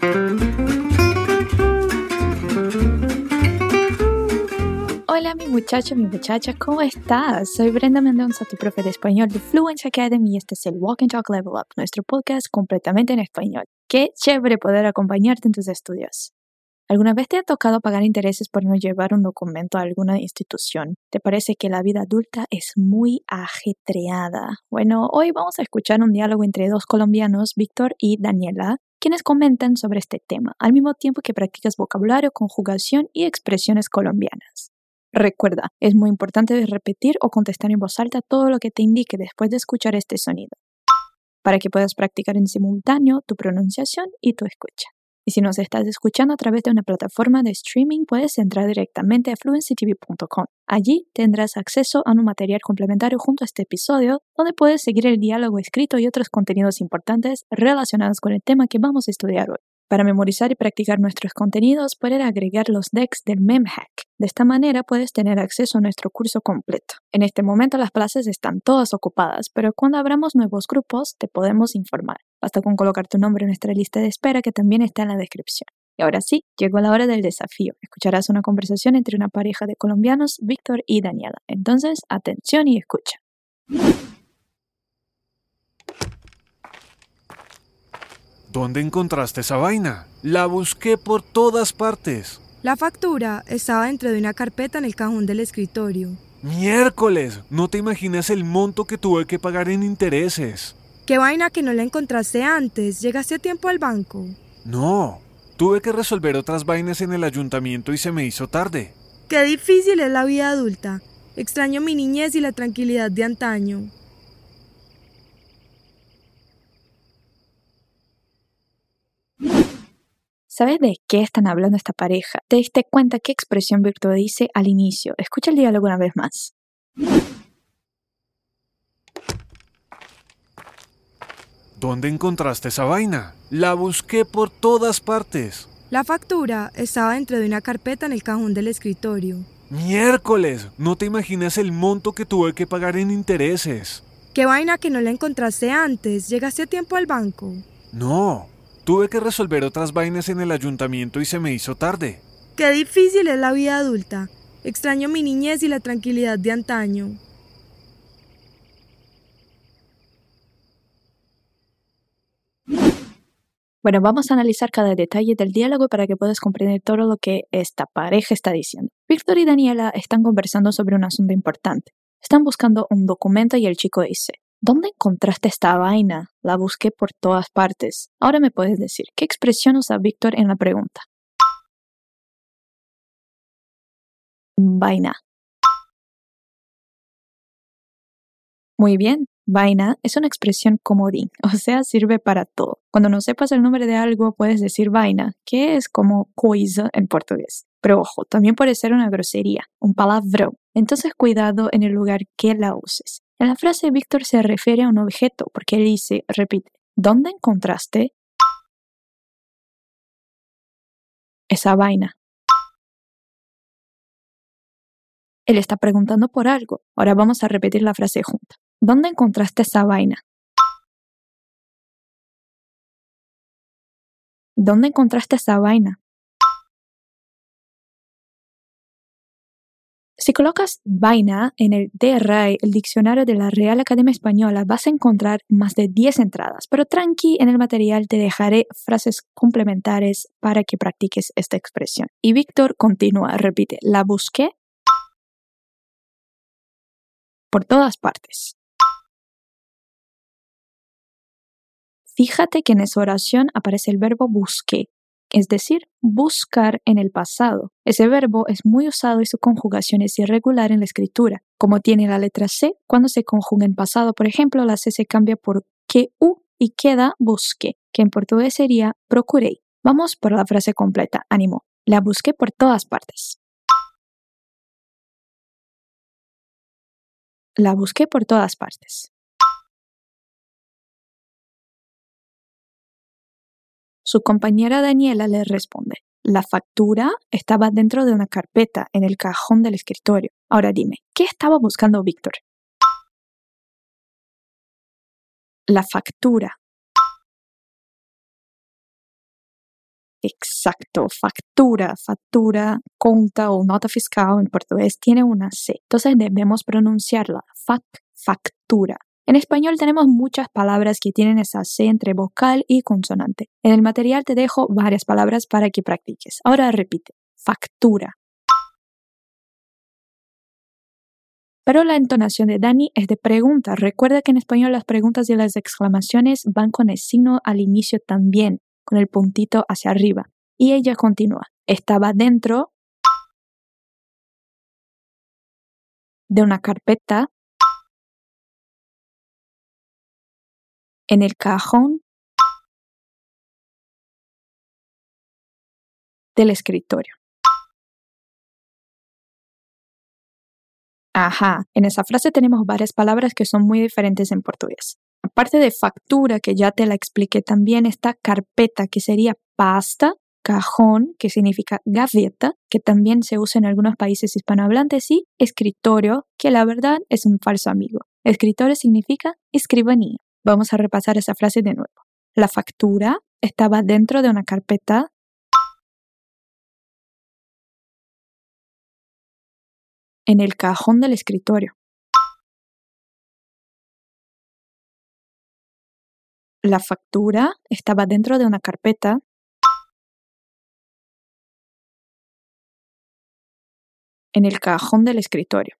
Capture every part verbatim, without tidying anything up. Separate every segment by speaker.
Speaker 1: Hola mi muchacho, mi muchacha, ¿cómo estás? Soy Brenda Mendoza, tu profe de español de Fluency Academy y este es el Walk and Talk Level Up, nuestro podcast completamente en español. Qué chévere poder acompañarte en tus estudios. ¿Alguna vez te ha tocado pagar intereses por no llevar un documento a alguna institución? ¿Te parece que la vida adulta es muy ajetreada? Bueno, hoy vamos a escuchar un diálogo entre dos colombianos, Víctor y Daniela, quienes comentan sobre este tema, al mismo tiempo que practicas vocabulario, conjugación y expresiones colombianas. Recuerda, es muy importante repetir o contestar en voz alta todo lo que te indique después de escuchar este sonido, para que puedas practicar en simultáneo tu pronunciación y tu escucha. Y si nos estás escuchando a través de una plataforma de streaming, puedes entrar directamente a fluency t v punto com. Allí tendrás acceso a un material complementario junto a este episodio, donde puedes seguir el diálogo escrito y otros contenidos importantes relacionados con el tema que vamos a estudiar hoy. Para memorizar y practicar nuestros contenidos, puedes agregar los decks del MemHack. De esta manera puedes tener acceso a nuestro curso completo. En este momento las plazas están todas ocupadas, pero cuando abramos nuevos grupos te podemos informar. Basta con colocar tu nombre en nuestra lista de espera que también está en la descripción. Y ahora sí, llegó la hora del desafío. Escucharás una conversación entre una pareja de colombianos, Víctor y Daniela. Entonces, atención y escucha.
Speaker 2: ¿Dónde encontraste esa vaina? La busqué por todas partes.
Speaker 3: La factura estaba dentro de una carpeta en el cajón del escritorio.
Speaker 2: ¡Miércoles! No te imaginas el monto que tuve que pagar en intereses.
Speaker 3: ¿Qué vaina que no la encontraste antes? ¿Llegaste a tiempo al banco?
Speaker 2: No, tuve que resolver otras vainas en el ayuntamiento y se me hizo tarde.
Speaker 3: Qué difícil es la vida adulta. Extraño mi niñez y la tranquilidad de antaño.
Speaker 1: ¿Sabes de qué están hablando esta pareja? ¿Te diste cuenta qué expresión Víctor dice al inicio? Escucha el diálogo una vez más.
Speaker 2: ¿Dónde encontraste esa vaina? La busqué por todas partes.
Speaker 3: La factura estaba dentro de una carpeta en el cajón del escritorio.
Speaker 2: ¡Miércoles! No te imaginas el monto que tuve que pagar en intereses.
Speaker 3: ¿Qué vaina que no la encontraste antes? ¿Llegaste a tiempo al banco?
Speaker 2: No, tuve que resolver otras vainas en el ayuntamiento y se me hizo tarde.
Speaker 3: Qué difícil es la vida adulta. Extraño mi niñez y la tranquilidad de antaño.
Speaker 1: Bueno, vamos a analizar cada detalle del diálogo para que puedas comprender todo lo que esta pareja está diciendo. Víctor y Daniela están conversando sobre un asunto importante. Están buscando un documento y el chico dice: ¿dónde encontraste esta vaina? La busqué por todas partes. Ahora me puedes decir, ¿qué expresión usa Víctor en la pregunta? Vaina. Muy bien. Vaina es una expresión comodín, o sea, sirve para todo. Cuando no sepas el nombre de algo, puedes decir vaina, que es como coisa en portugués. Pero ojo, también puede ser una grosería, un palavrón. Entonces cuidado en el lugar que la uses. En la frase, Víctor se refiere a un objeto, porque él dice, repite, ¿dónde encontraste esa vaina? Él está preguntando por algo. Ahora vamos a repetir la frase junta. ¿Dónde encontraste esa vaina? ¿Dónde encontraste esa vaina? Si colocas vaina en el D R A E, el diccionario de la Real Academia Española, vas a encontrar más de diez entradas, pero tranqui, en el material te dejaré frases complementarias para que practiques esta expresión. Y Víctor continúa, repite, la busqué por todas partes. Fíjate que en esa oración aparece el verbo busqué, es decir, buscar en el pasado. Ese verbo es muy usado y su conjugación es irregular en la escritura. Como tiene la letra C, cuando se conjuga en pasado, por ejemplo, la C se cambia por que u y queda busqué, que en portugués sería procuré. Vamos por la frase completa, ánimo. La busqué por todas partes. La busqué por todas partes. Su compañera Daniela le responde, la factura estaba dentro de una carpeta en el cajón del escritorio. Ahora dime, ¿qué estaba buscando Víctor? La factura. Exacto, factura, factura, conta o nota fiscal en portugués tiene una C. Entonces debemos pronunciarla, fac, factura. En español tenemos muchas palabras que tienen esa C entre vocal y consonante. En el material te dejo varias palabras para que practiques. Ahora repite, factura. Pero la entonación de Dani es de pregunta. Recuerda que en español las preguntas y las exclamaciones van con el signo al inicio también, con el puntito hacia arriba. Y ella continúa. Estaba dentro de una carpeta, en el cajón del escritorio. Ajá, en esa frase tenemos varias palabras que son muy diferentes en portugués. Aparte de factura, que ya te la expliqué también, está carpeta, que sería pasta, cajón, que significa gaveta, que también se usa en algunos países hispanohablantes, y escritorio, que la verdad es un falso amigo. Escritorio significa escribanía. Vamos a repasar esa frase de nuevo. La factura estaba dentro de una carpeta en el cajón del escritorio. La factura estaba dentro de una carpeta en el cajón del escritorio.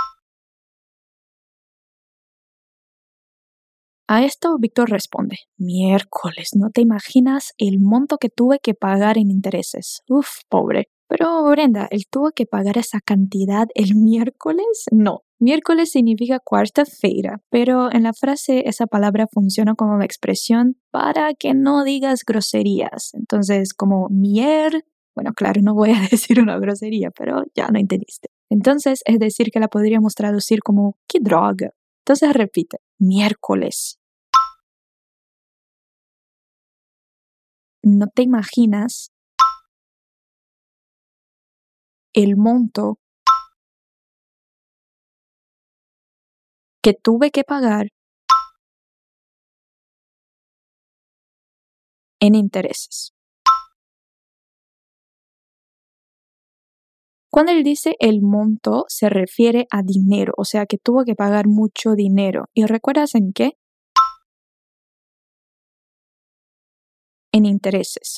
Speaker 1: A esto Víctor responde, miércoles, no te imaginas el monto que tuve que pagar en intereses. Uf, pobre. Pero Brenda, ¿él tuvo que pagar esa cantidad el miércoles? No. Miércoles significa cuarta-feira, pero en la frase esa palabra funciona como una expresión para que no digas groserías. Entonces, como mier, bueno, claro, no voy a decir una grosería, pero ya no entendiste. Entonces, es decir que la podríamos traducir como qué droga. Entonces repite, miércoles. No te imaginas el monto que tuve que pagar en intereses. Cuando él dice el monto, se refiere a dinero, o sea que tuvo que pagar mucho dinero. ¿Y recuerdas en qué? En intereses.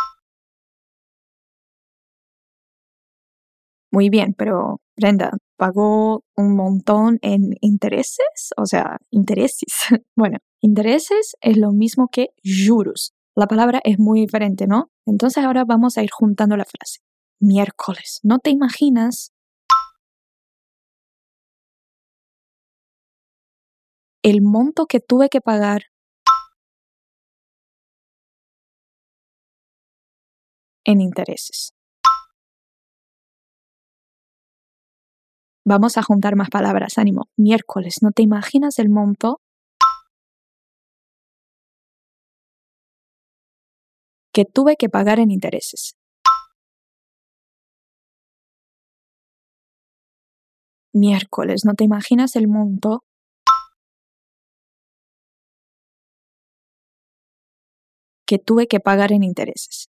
Speaker 1: Muy bien, pero Brenda, ¿pagó un montón en intereses? O sea, intereses. Bueno, intereses es lo mismo que juros. La palabra es muy diferente, ¿no? Entonces ahora vamos a ir juntando la frase. Miércoles, ¿no te imaginas el monto que tuve que pagar en intereses? Vamos a juntar más palabras, ánimo. Miércoles, ¿no te imaginas el monto que tuve que pagar en intereses? Miércoles, ¿no te imaginas el monto que tuve que pagar en intereses?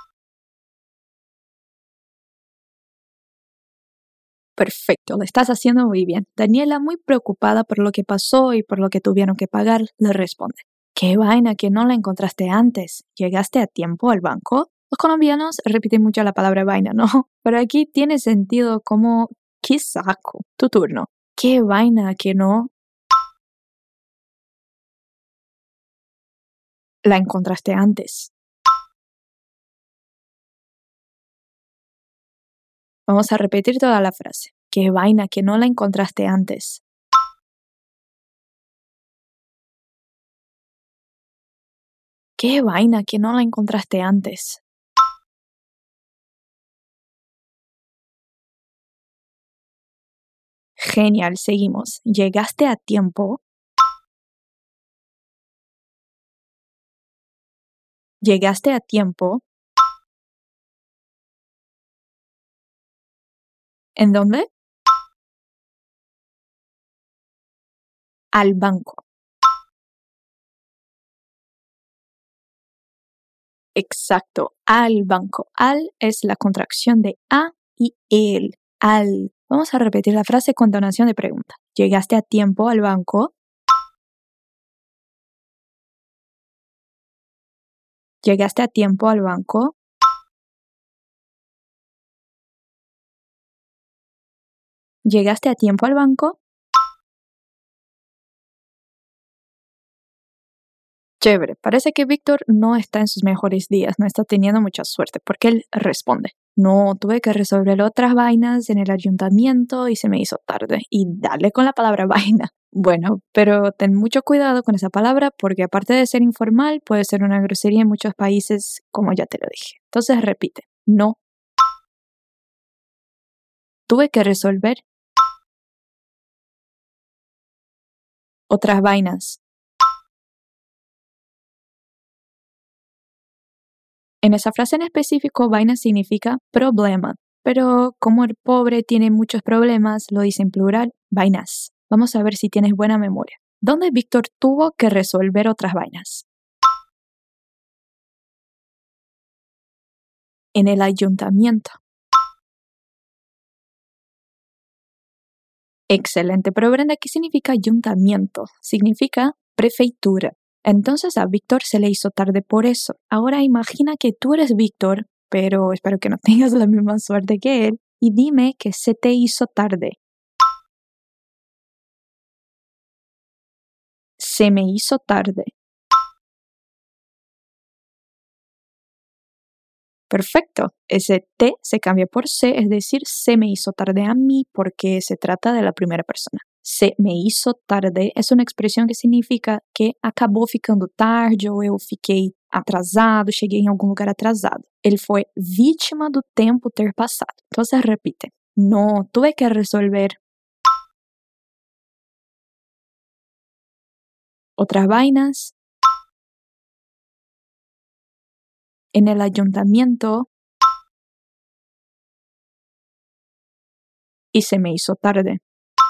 Speaker 1: Perfecto, lo estás haciendo muy bien. Daniela, muy preocupada por lo que pasó y por lo que tuvieron que pagar, le responde. ¡Qué vaina que no la encontraste antes! ¿Llegaste a tiempo al banco? Los colombianos repiten mucho la palabra vaina, ¿no? Pero aquí tiene sentido como ¡qué saco! Tu turno. ¡Qué vaina que no la encontraste antes! Vamos a repetir toda la frase. ¡Qué vaina que no la encontraste antes! ¡Qué vaina que no la encontraste antes! Genial, seguimos. ¿Llegaste a tiempo? ¿Llegaste a tiempo? ¿En dónde? Al banco. Exacto, al banco. Al es la contracción de a y el. Al. Vamos a repetir la frase con tonación de pregunta. ¿Llegaste a tiempo al banco? ¿Llegaste a tiempo al banco? ¿Llegaste a tiempo al banco? Chévere, parece que Víctor no está en sus mejores días, no está teniendo mucha suerte, porque él responde, no, tuve que resolver otras vainas en el ayuntamiento y se me hizo tarde, y dale con la palabra vaina. Bueno, pero ten mucho cuidado con esa palabra porque aparte de ser informal, puede ser una grosería en muchos países, como ya te lo dije. Entonces repite, no, tuve que resolver otras vainas. En esa frase en específico, vaina significa problema, pero como el pobre tiene muchos problemas, lo dice en plural, vainas. Vamos a ver si tienes buena memoria. ¿Dónde Víctor tuvo que resolver otras vainas? En el ayuntamiento. Excelente, pero Brenda, ¿qué significa ayuntamiento? Significa prefeitura. Entonces a Víctor se le hizo tarde por eso. Ahora imagina que tú eres Víctor, pero espero que no tengas la misma suerte que él, y dime que se te hizo tarde. Se me hizo tarde. Perfecto, ese te se cambia por se, es decir, se me hizo tarde a mí porque se trata de la primera persona. Se me hizo tarde es una expresión que significa que acabou ficando tarde ou eu fiquei atrasado, cheguei em algum lugar atrasado. Ele foi vítima do tempo ter passado. Entonces repite, no, tuve que resolver otras vainas en el ayuntamiento y se me hizo tarde.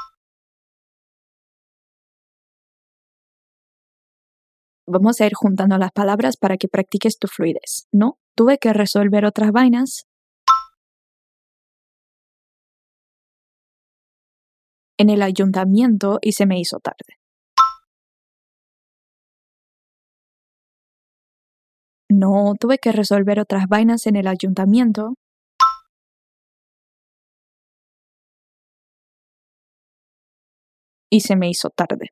Speaker 1: Vamos a ir juntando las palabras para que practiques tu fluidez, ¿no? Tuve que resolver otras vainas en el ayuntamiento y se me hizo tarde. No, tuve que resolver otras vainas en el ayuntamiento y se me hizo tarde.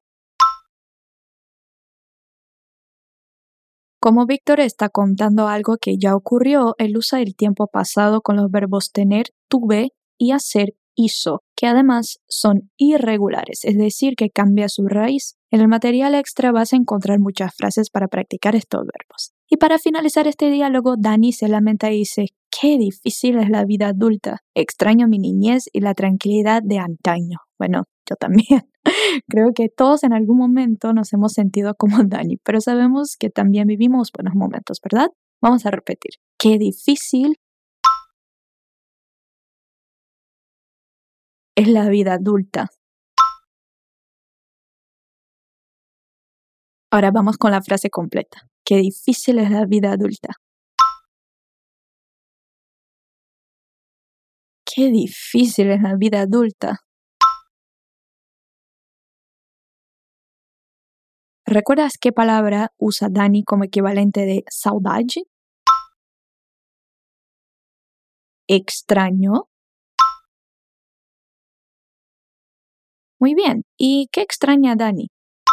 Speaker 1: Como Víctor está contando algo que ya ocurrió, él usa el tiempo pasado con los verbos tener, tuve y hacer, hizo, que además son irregulares, es decir, que cambia su raíz. En el material extra vas a encontrar muchas frases para practicar estos verbos. Y para finalizar este diálogo, Dani se lamenta y dice, qué difícil es la vida adulta. Extraño mi niñez y la tranquilidad de antaño. Bueno, yo también. Creo que todos en algún momento nos hemos sentido como Dani, pero sabemos que también vivimos buenos momentos, ¿verdad? Vamos a repetir. Qué difícil es la vida adulta. Ahora vamos con la frase completa. Qué difícil es la vida adulta. Qué difícil es la vida adulta. ¿Recuerdas qué palabra usa Dani como equivalente de saudade? Extraño. Muy bien. ¿Y qué extraña Dani?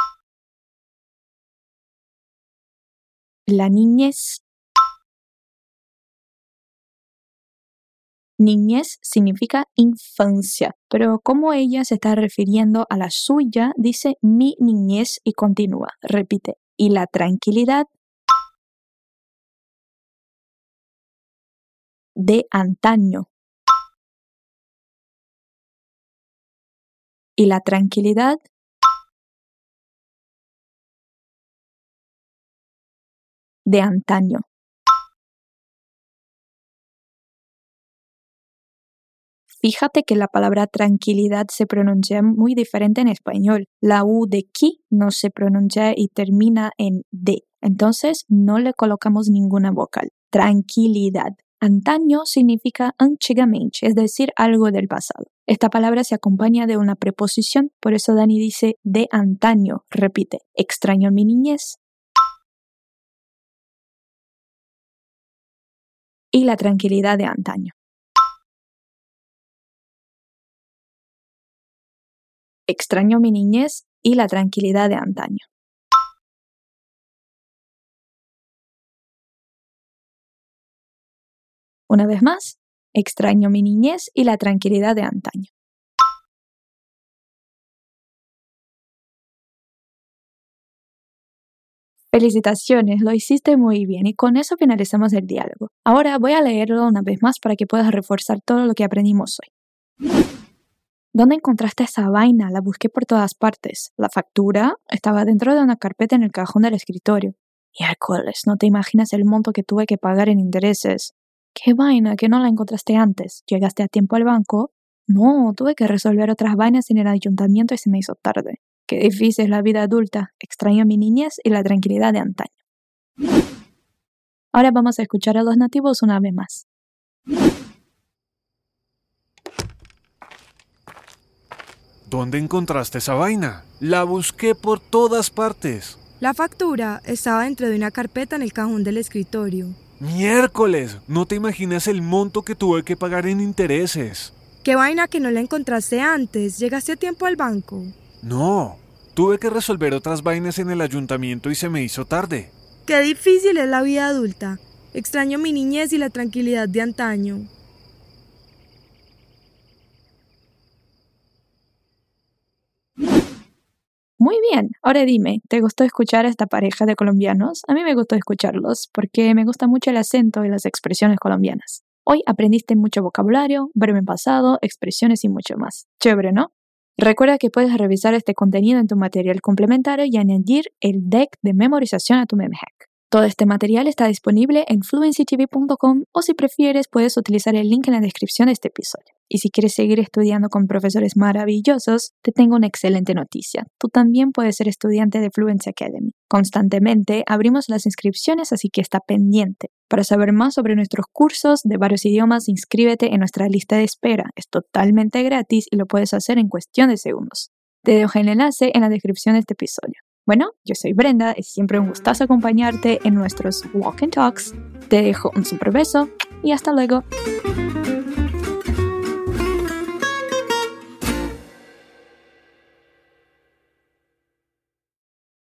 Speaker 1: La niñez. Niñez significa infancia, pero como ella se está refiriendo a la suya, dice mi niñez y continúa, repite, y la tranquilidad de antaño. Y la tranquilidad de antaño. Fíjate que la palabra tranquilidad se pronuncia muy diferente en español. La U de qui no se pronuncia y termina en D. entonces no le colocamos ninguna vocal. Tranquilidad. Antaño significa antigamente, es decir, algo del pasado. Esta palabra se acompaña de una preposición, por eso Dani dice de antaño. Repite, extraño mi niñez y la tranquilidad de antaño. Extraño mi niñez y la tranquilidad de antaño. Una vez más, extraño mi niñez y la tranquilidad de antaño. Felicitaciones, lo hiciste muy bien y con eso finalizamos el diálogo. Ahora voy a leerlo una vez más para que puedas reforzar todo lo que aprendimos hoy. ¿Dónde encontraste esa vaina? La busqué por todas partes. La factura estaba dentro de una carpeta en el cajón del escritorio. Miércoles, no te imaginas el monto que tuve que pagar en intereses. ¿Qué vaina que no la encontraste antes? ¿Llegaste a tiempo al banco? No, tuve que resolver otras vainas en el ayuntamiento y se me hizo tarde. Qué difícil es la vida adulta. Extraño mi niñez y la tranquilidad de antaño. Ahora vamos a escuchar a los nativos una vez más.
Speaker 2: ¿Dónde encontraste esa vaina? La busqué por todas partes.
Speaker 3: La factura estaba dentro de una carpeta en el cajón del escritorio.
Speaker 2: ¡Miércoles! No te imaginas el monto que tuve que pagar en intereses.
Speaker 3: ¿Qué vaina que no la encontraste antes? ¿Llegaste a tiempo al banco?
Speaker 2: No, tuve que resolver otras vainas en el ayuntamiento y se me hizo tarde.
Speaker 3: Qué difícil es la vida adulta. Extraño mi niñez y la tranquilidad de antaño.
Speaker 1: Muy bien, ahora dime, ¿te gustó escuchar a esta pareja de colombianos? A mí me gustó escucharlos porque me gusta mucho el acento y las expresiones colombianas. Hoy aprendiste mucho vocabulario, verbo en pasado, expresiones y mucho más. Chévere, ¿no? Recuerda que puedes revisar este contenido en tu material complementario y añadir el deck de memorización a tu MemHack. Todo este material está disponible en fluency t v punto com o si prefieres puedes utilizar el link en la descripción de este episodio. Y si quieres seguir estudiando con profesores maravillosos, te tengo una excelente noticia. Tú también puedes ser estudiante de Fluency Academy. Constantemente abrimos las inscripciones, así que está pendiente. Para saber más sobre nuestros cursos de varios idiomas, inscríbete en nuestra lista de espera. Es totalmente gratis y lo puedes hacer en cuestión de segundos. Te dejo el enlace en la descripción de este episodio. Bueno, yo soy Brenda, es siempre un gustazo acompañarte en nuestros Walk and Talks. Te dejo un super beso y hasta luego.